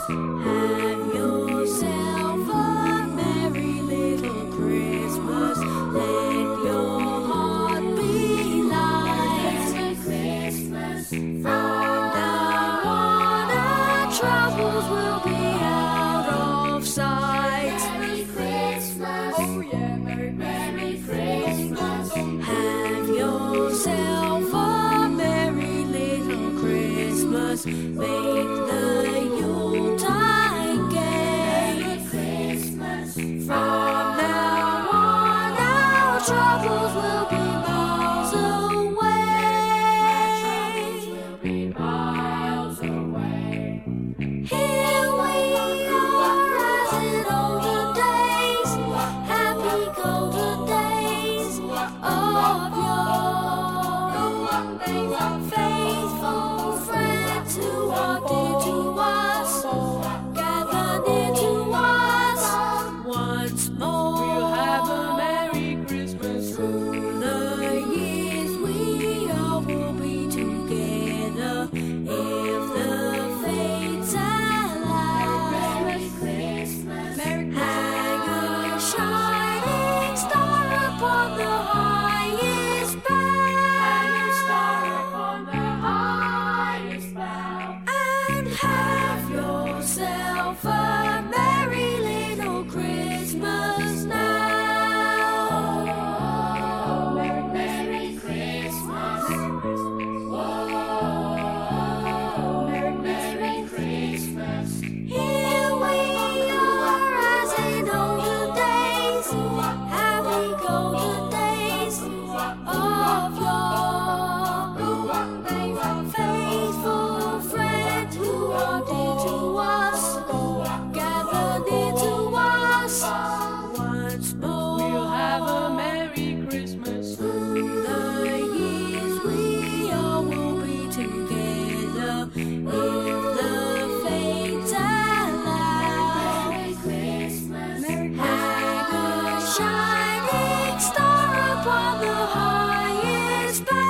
Have yourself a merry little Christmas. Let your heart be light. Christmas. From now on, our troubles will be out of sight. Merry Christmas. Oh yeah, Merry Christmas. Have yourself a merry little Christmas. Make the Yuletide gay. Merry Christmas. From now on, our troubles will be miles away. Here we are as in olden days, happy golden days of yore. Faithful friends who are dear to us, gather near to us once more. We'll have a Merry Christmas. Through the years we all will be together, if the fates allow. Merry Christmas. Hang a shining star upon the highest bough. And have yourself a merry little Christmas now. Merry Christmas. Merry Christmas. Here we are as in olden days, happy golden days of yore. Faithful friends who are dear to us, gather near to us once more. We'll have a Merry Christmas. Through the years we all will be together, if the fates allow. Merry Christmas. Hang a shining star upon the highest bough.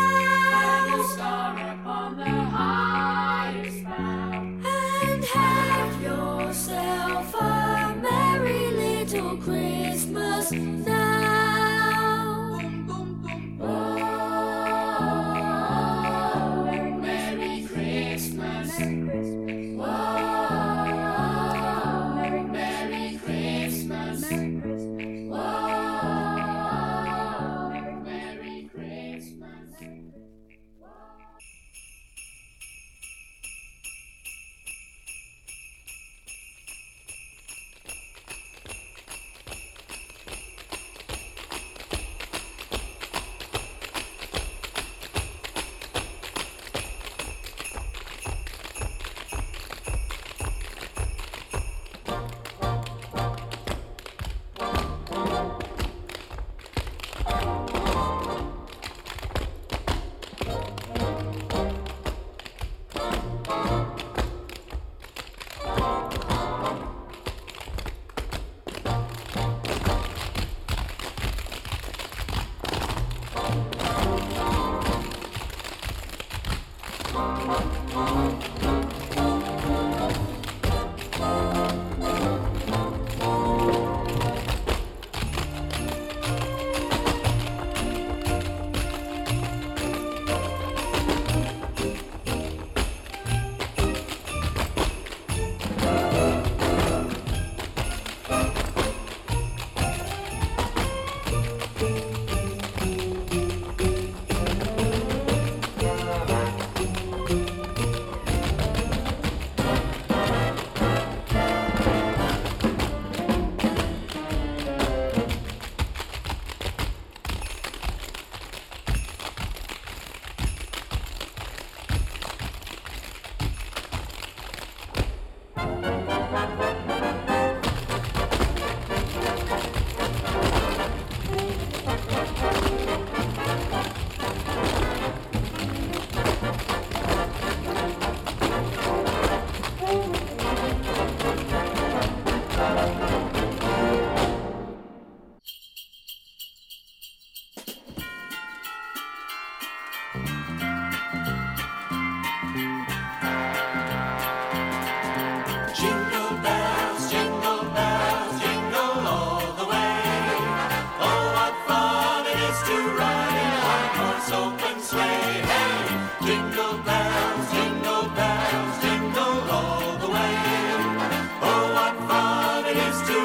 And have yourself a merry little Christmas now. Merry Christmas. Merry Christmas. Merry Christmas.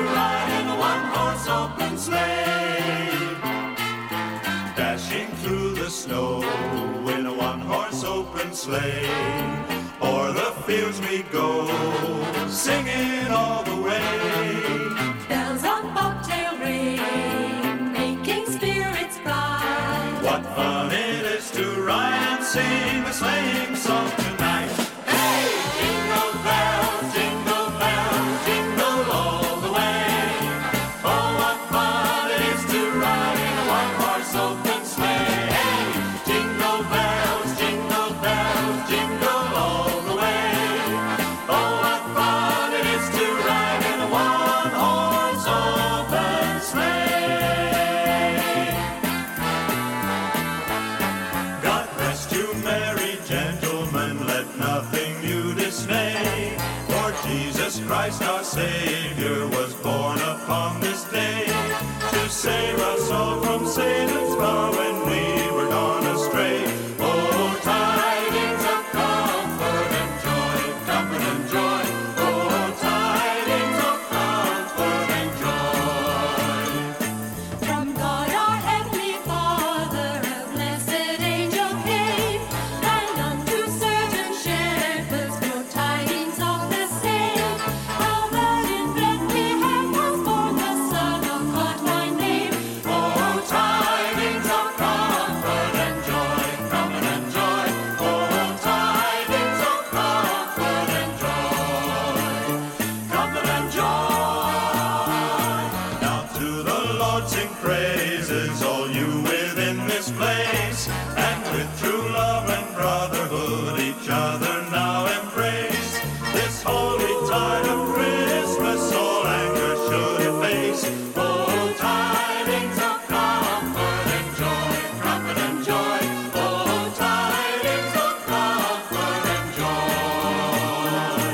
ride in a one-horse open sleigh. Dashing through the snow in a one-horse open sleigh. O'er the fields we go, singing all the way. Bells on bobtail ring, making spirits bright. What fun it is to ride and sing a sleighing song tonight. Hey! Jingle bells, jingle bells, jingle all the way. Oh, what fun it is to ride in a one-horse open sleigh. Hey! Jingle bells, jingle bells, jingle all the way. Oh, what fun it is to ride in a one-horse open sleigh. God rest you, merry gentlemen, let nothing you dismay. For Jesus Christ our Savior was born upon this day to save us all from Satan's power when we were gone astray. Oh, tidings of comfort and joy, comfort and joy. Oh, tidings of comfort and joy. From God our heavenly Father, a blessed angel came, and unto certain shepherds brought tidings of the same. How that in Bethlehem was born the Son of God by name. Oh, tidings of comfort and joy, comfort and joy. Oh, tidings of comfort and joy, comfort and joy. Now to the Lord sing praises, all you within this place, and with true love and brotherhood each other now embrace. This holy tide of Christmas all anger should efface. Oh, tidings of comfort and joy, comfort and joy. Oh, tidings of comfort and joy.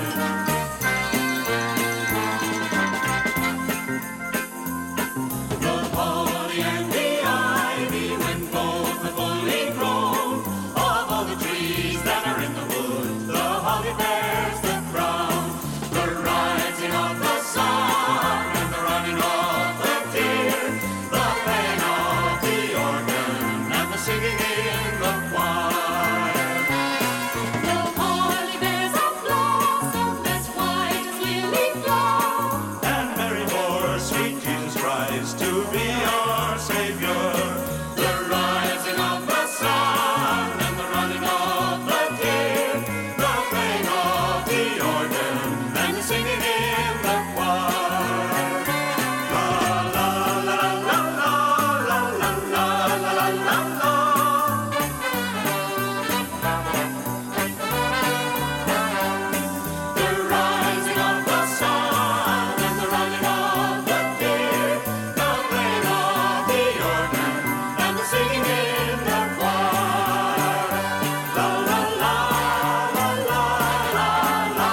The holly and the ivy, when both are fully grown, of all the trees that are in the wood, the holly bears the crown. The rising of the sun and the running of the deer, the playing of the organ and the singing in the choir. The holly bears a blossom as white as lily flower. And Mary bore sweet Jesus Christ to be our Savior. The rising of the sun and the running of the deer, the playing of the organ and the singing in the choir. La la la la la la la la la la la la. The rising of the sun and the running of the deer, the playing of the organ and the singing in the choir. La la la la la la la.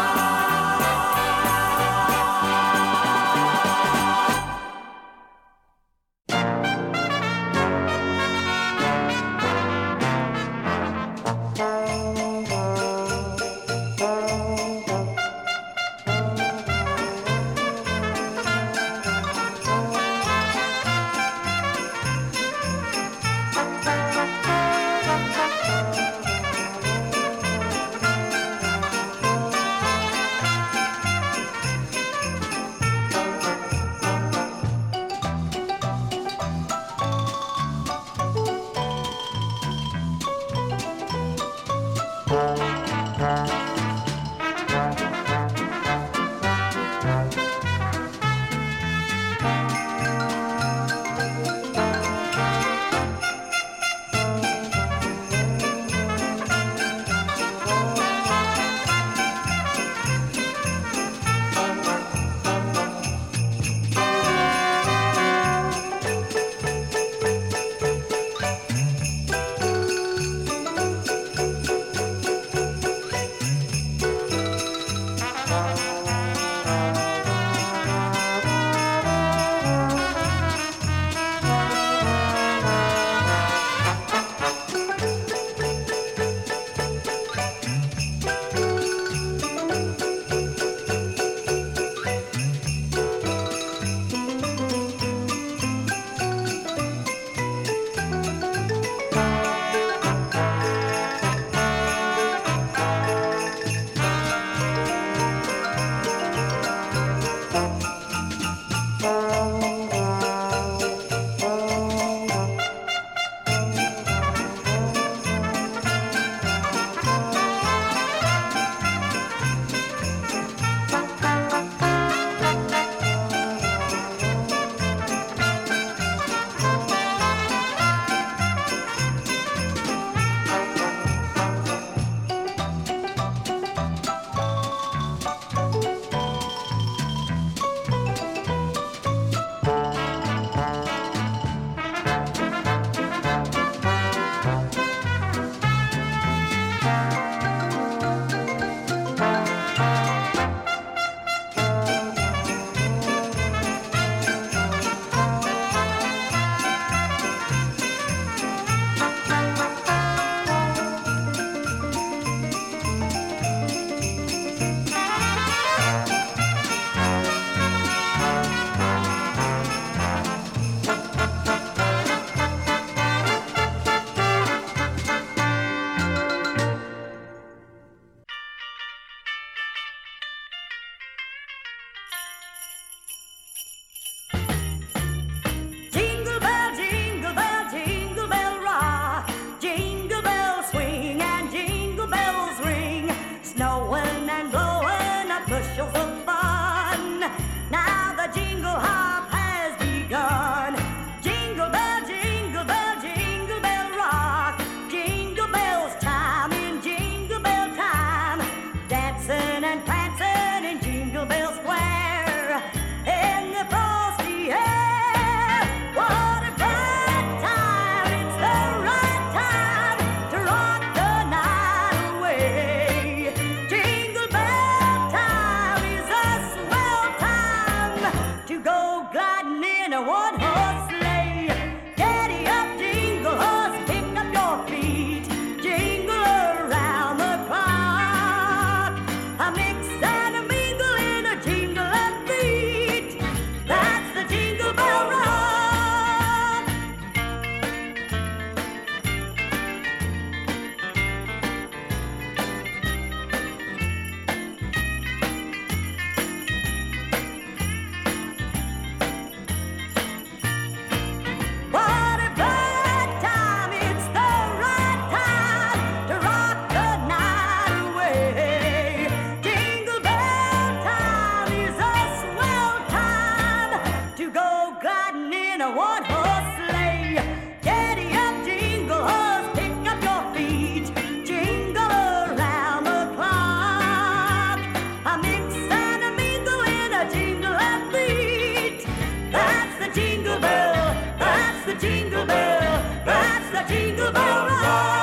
jingle bell. That's the jingle bell. That's the jingle bell rock.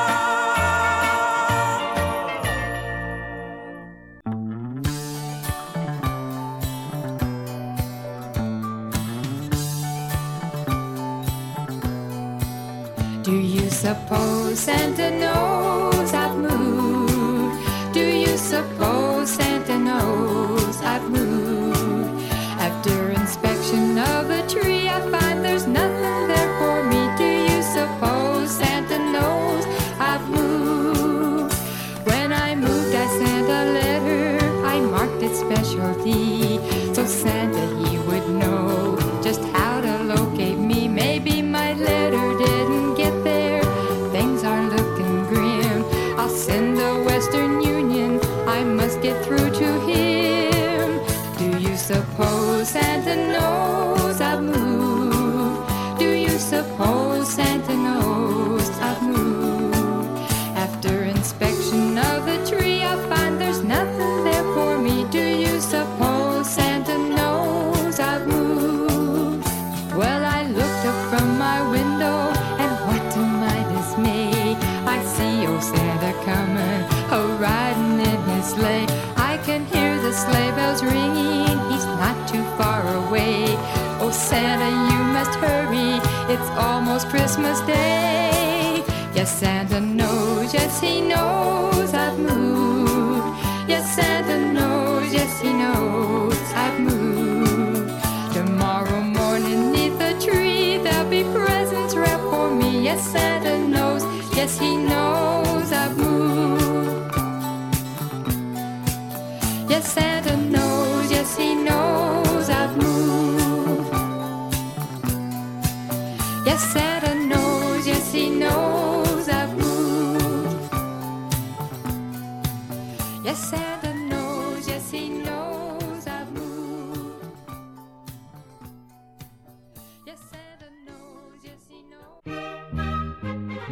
Do you suppose Santa knows I've moved? Do you suppose Santa knows I've moved? After inspection of the tree, I find there's nothing there for me. Do you suppose Santa knows I've moved? When I moved, I sent a letter. I marked it specialty, so Santa, he would know just how to locate me. Maybe my letter didn't get there. Things are looking grim. I'll send the Western Union. I must get through to him. Do you suppose Santa knows I've moved? Do you suppose Santa knows I've moved? After inspection of the tree, I find there's nothing there for me. Do you suppose Santa knows I've moved? Well, I looked up from my window, and what to my dismay, I see old Santa coming, riding in his sleigh. I can hear the sleigh bells ringing, he's not too far away. Oh, Santa, you must hurry, it's almost Christmas Day. Yes, Santa knows, yes, he knows I've moved. Yes, Santa knows, yes, he knows I've moved. Tomorrow morning, neath the tree, there'll be presents wrapped for me. Yes, Santa knows, yes, he knows I've moved. Yes, Santa knows, yes, he knows I've moved. Yes, Santa knows, yes, he knows I've moved. Yes, Santa knows, yes, he knows I've moved. Yes, Santa knows, yes, he knows.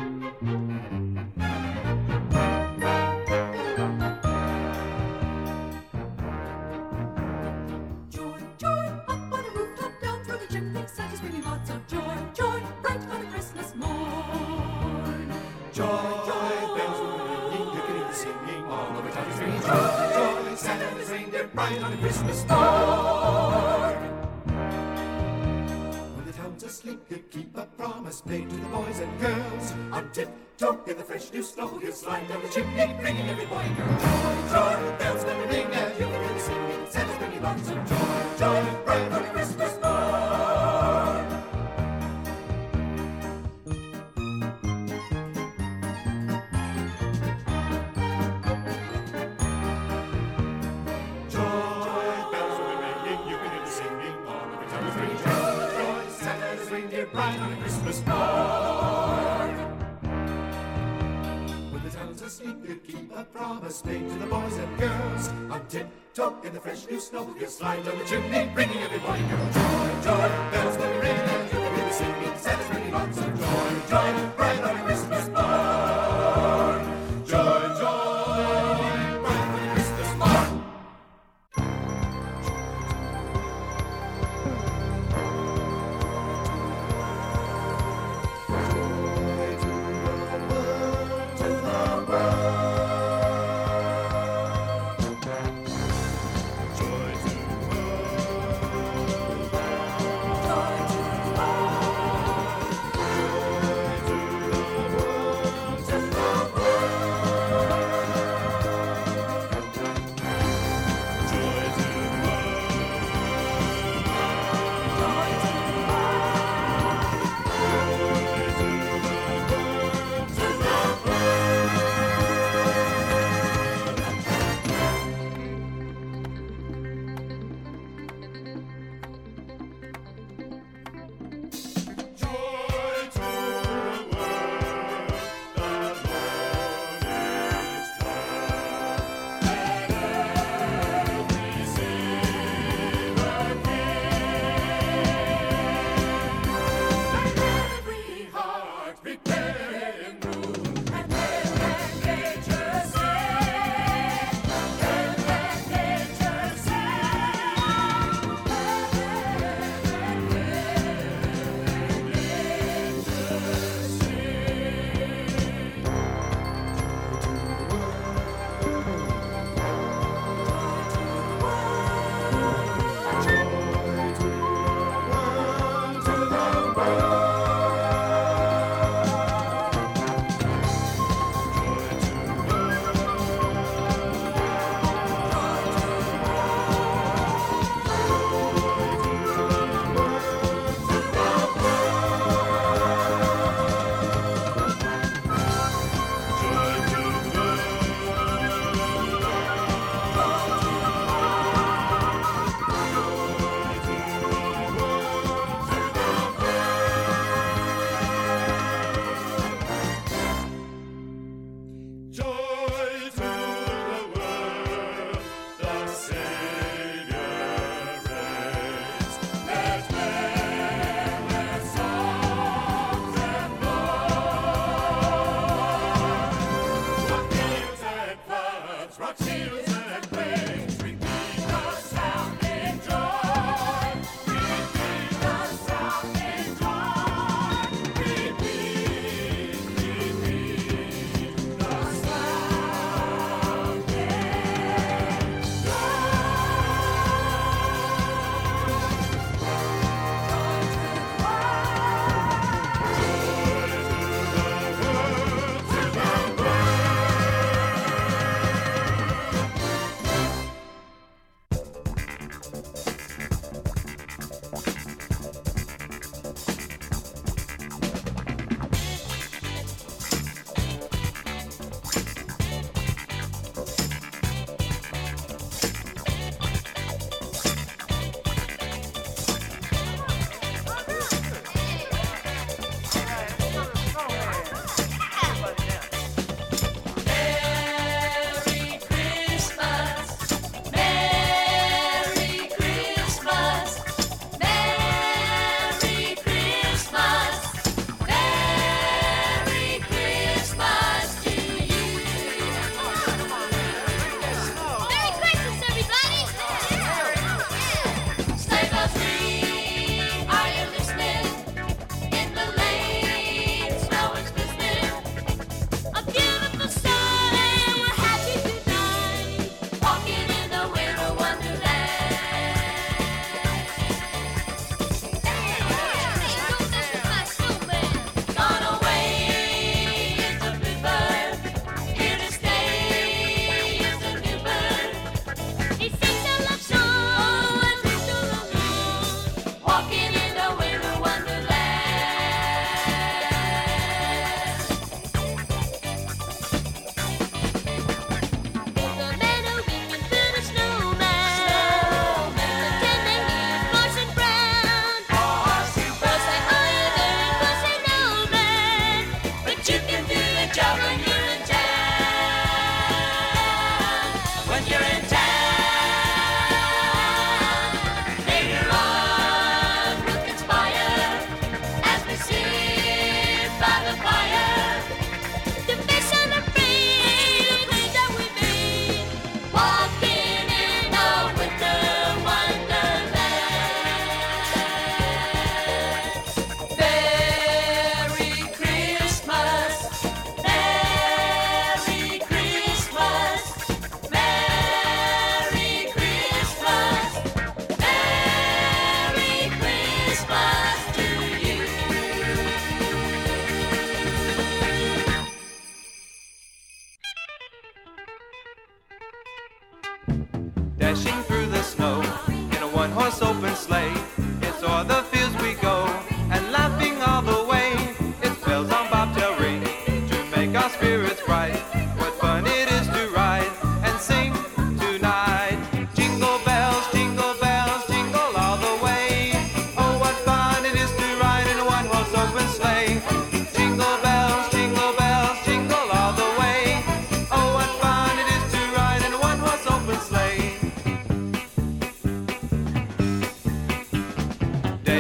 Joy, joy, up on the rooftop, down through the chimney, Santa's bringing lots of joy, joy, right on a Christmas morn. Joy, joy, bells are ringing, you can hear the singing all over town. He's ringing joy, joy, Santa and his reindeer ride on a Christmas morn. When the town's asleep, he'll keep a promise made to the boys and girls. On tiptoe in the fresh new snow, he'll slide down the chimney, bringing every boy and girl. Joy, joy, bells will ring, and you can hear the singing. Santa's bringing lots of joy, joy, right on a Christmas morn. Joy, bells will be ringing, you can hear the singing all over town. He's ringing joy, joy, Santa's reindeer ride on a Christmas morn. When the town's asleep, he'll keep a promise made to the boys and girls. On tiptoe in the fresh new snow, he'll slide down the chimney, bringing every boy and girl. Joy, joy, bells will be ringing, and you can hear the singing. Santa's bringing lots of joy, joy, right on a Christmas morn. Joy, joy, right on a Christmas morn.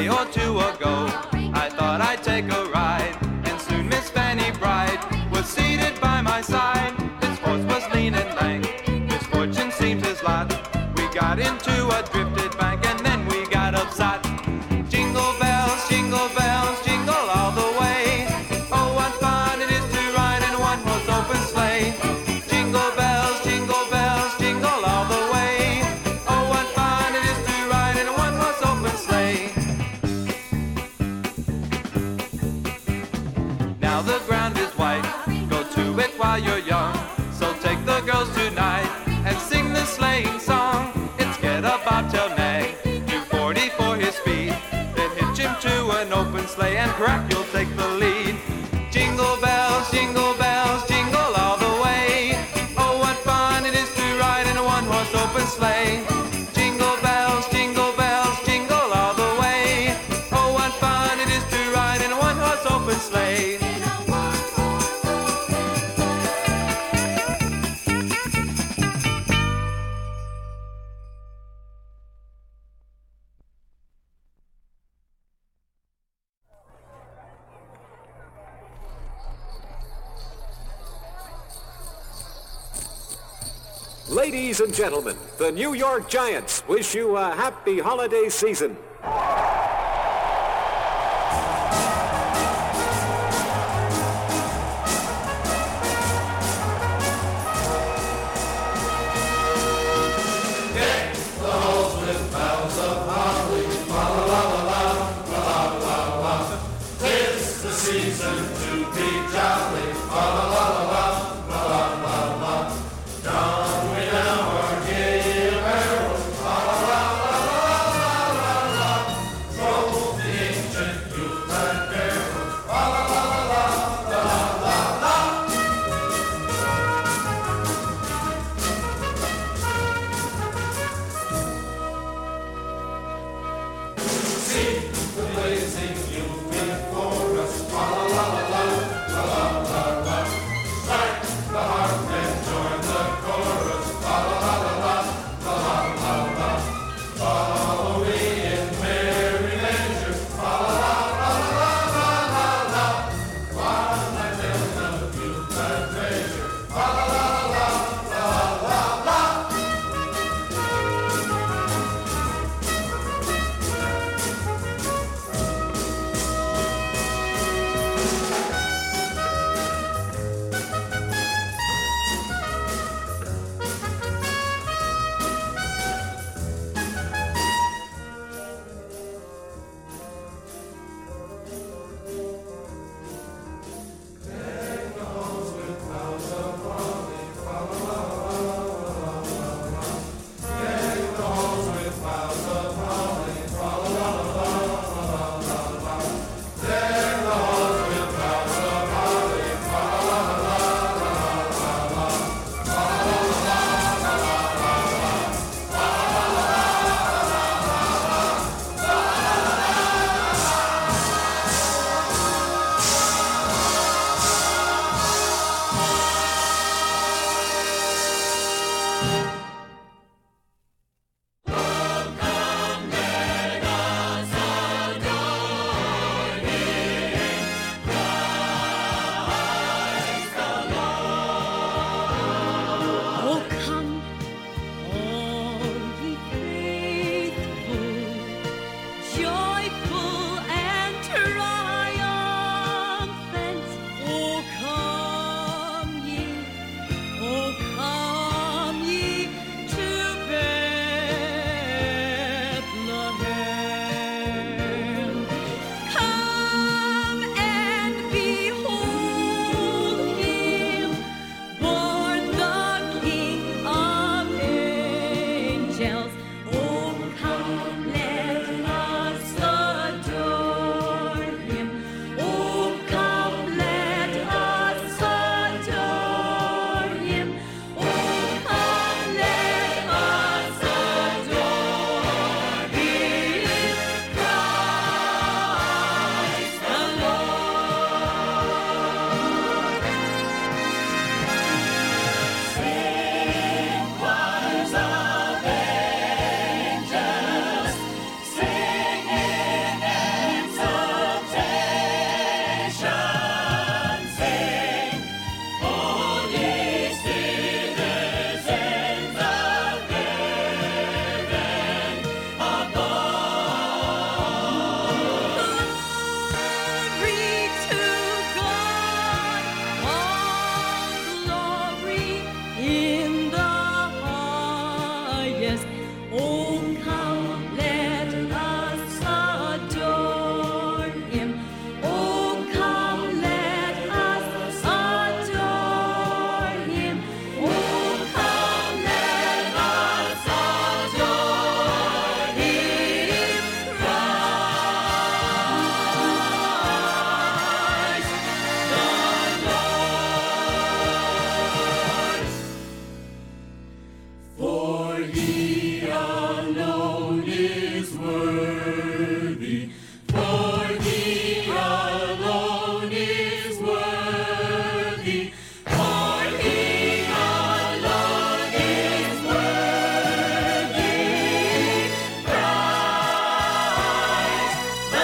day or two ago, I thought I'd take a ride, and soon Miss Fanny Bright was seated by my side. His horse was lean and lank, misfortune seemed his lot. We got into a drifted bank, and then we got upset. Jingle bells, jingle all the way. Oh, what fun it is to ride in a one-horse open sleigh. Jingle bells, jingle all the way. Oh, what fun it is to ride in a one-horse open sleigh. Now the ground is white, go to it while you're young. So take the girls tonight and sing the sleighing song. It's get a bobtail nag, 240 for his speed. Then hitch him to an open sleigh and crack, you'll take the lead. Jingle bells, jingle all the way. Oh, what fun it is to ride in a one-horse open sleigh. Jingle bells, jingle all the way. Oh, what fun it is to ride in a one-horse open sleigh. Ladies and gentlemen, the New York Giants wish you a happy holiday season. See the blazing you'll be for us. La la la la la. is worthy, for he alone is worthy, for he alone is worthy. Christ the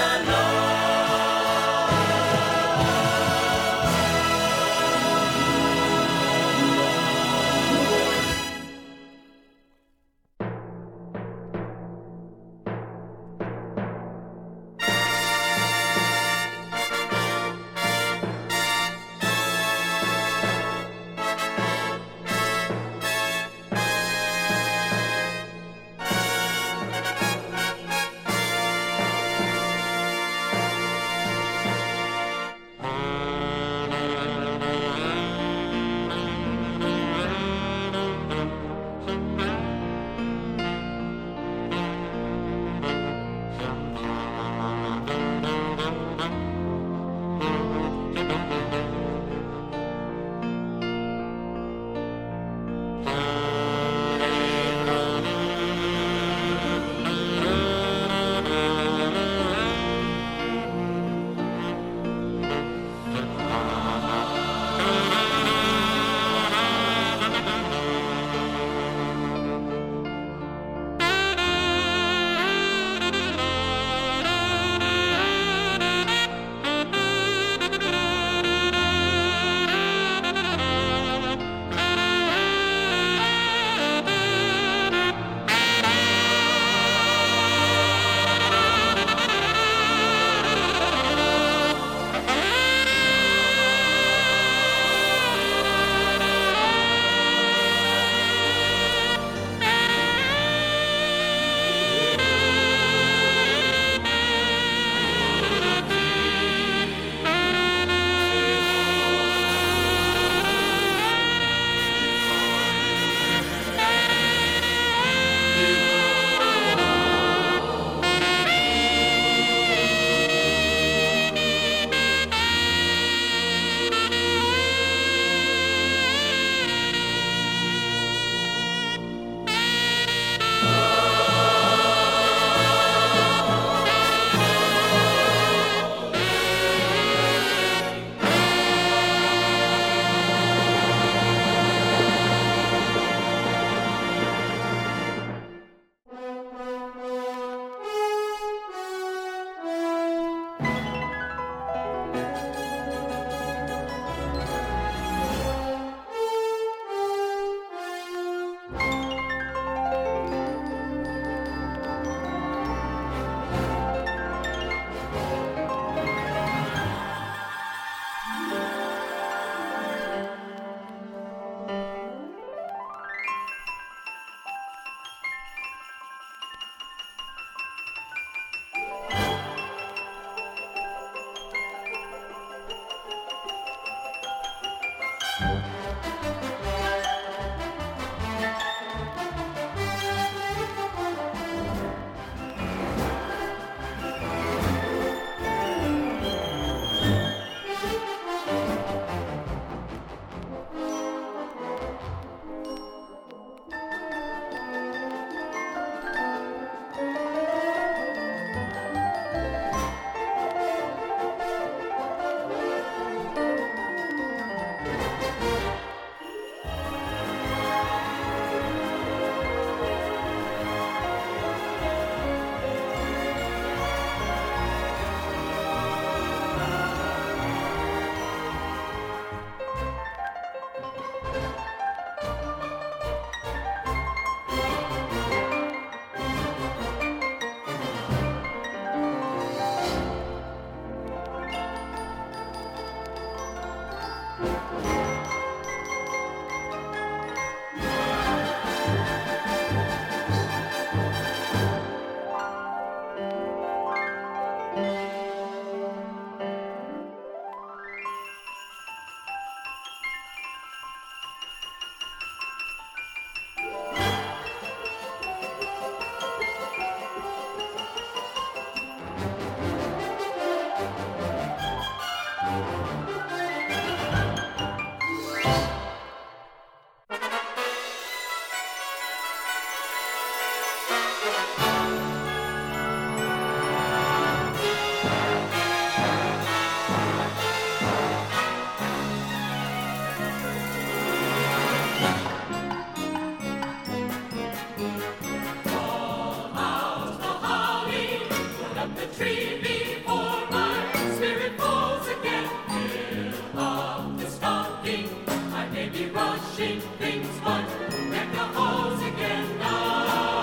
tree before my spirit falls again. Fill up the stocking, I may be rushing things, but deck the halls again now.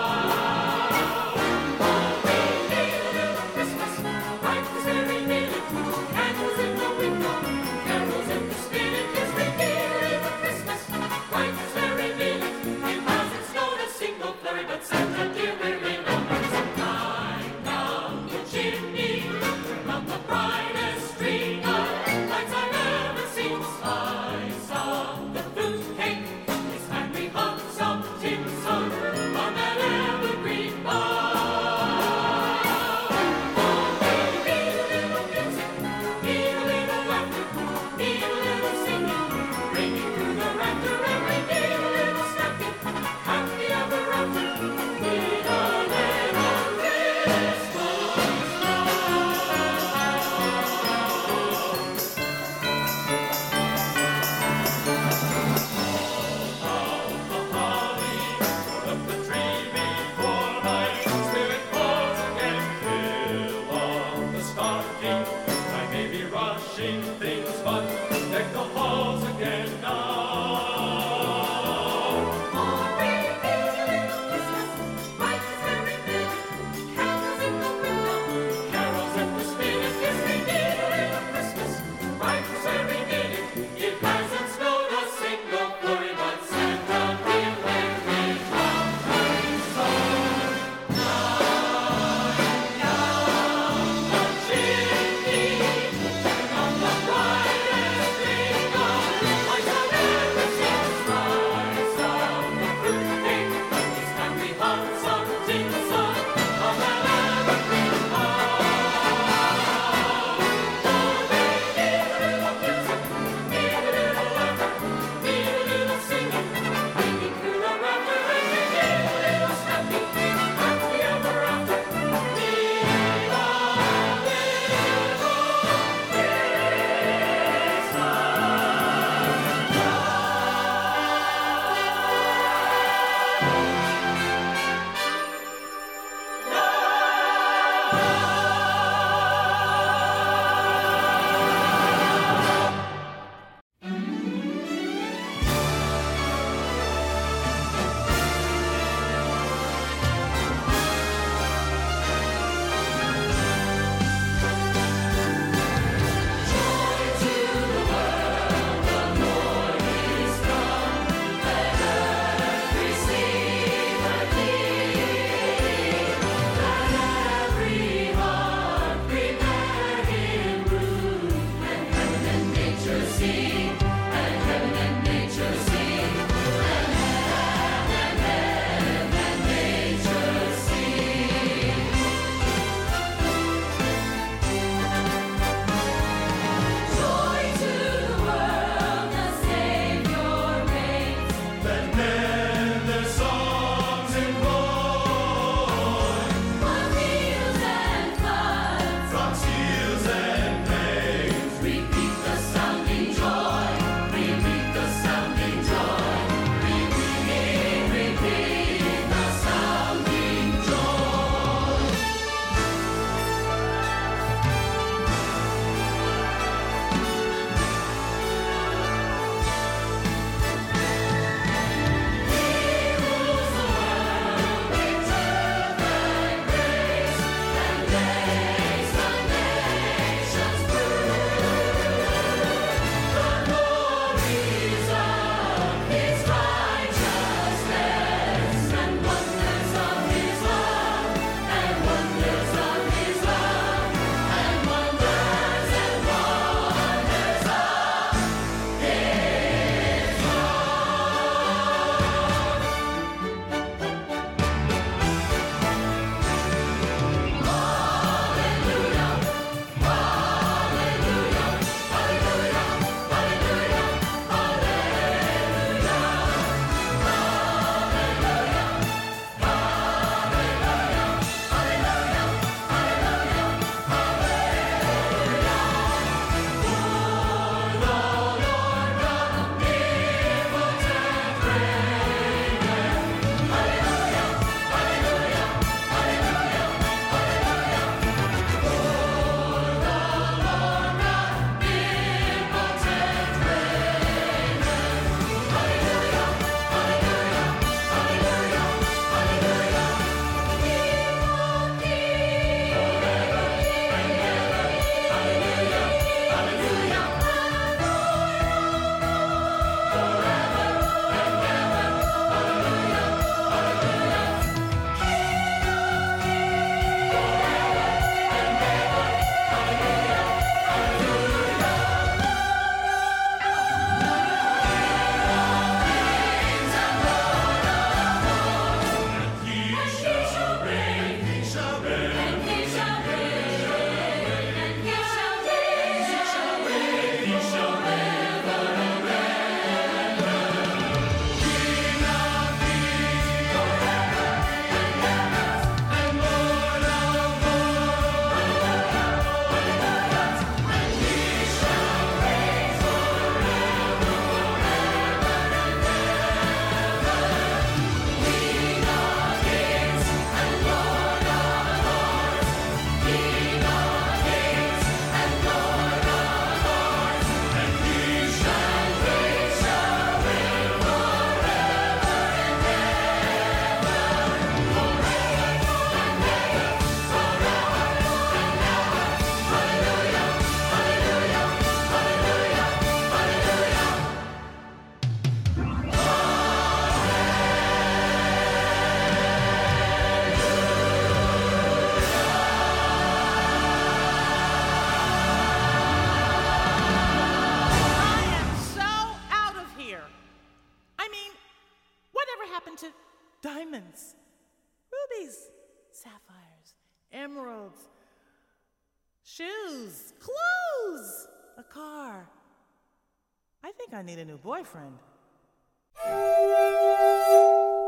Oh, we little Christmas, right this very minute, candles in the window, carols in the spirit, yes, we little Christmas, right this very minute. It hasn't snowed a single flurry, but Santa dear, we're in a hurry, so climb down the chimney. worlds. Shoes, clothes, a car. I think I need a new boyfriend.